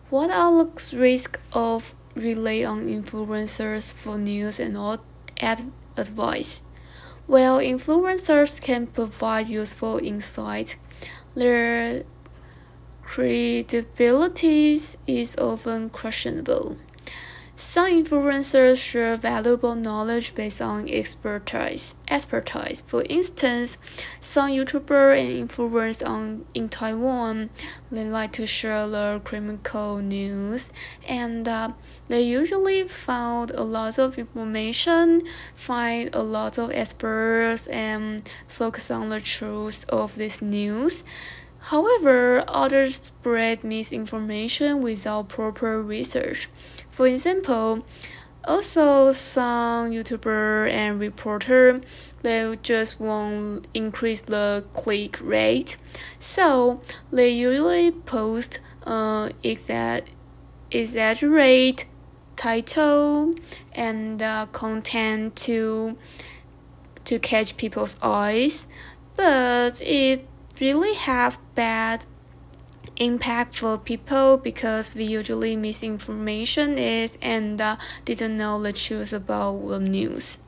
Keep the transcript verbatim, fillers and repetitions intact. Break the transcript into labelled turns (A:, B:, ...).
A: What are the risks of relying on influencers for news and all ad- advice? Well, influencers can provide useful insight. Their credibility is often questionable. Some influencers share valuable knowledge based on expertise. expertise. For instance, some YouTubers and influencers on, in Taiwan, they like to share the criminal news, and uh, they usually found a lot of information, find a lot of experts, and focus on the truth of this news. However, others spread misinformation without proper research. For example, also some YouTuber and reporter, they just want to increase the click rate, so they usually post uh, exa- exaggerate title and uh, content to to catch people's eyes, but it really have bad impact for people because we usually misinformation is and uh, didn't know the truth about the news.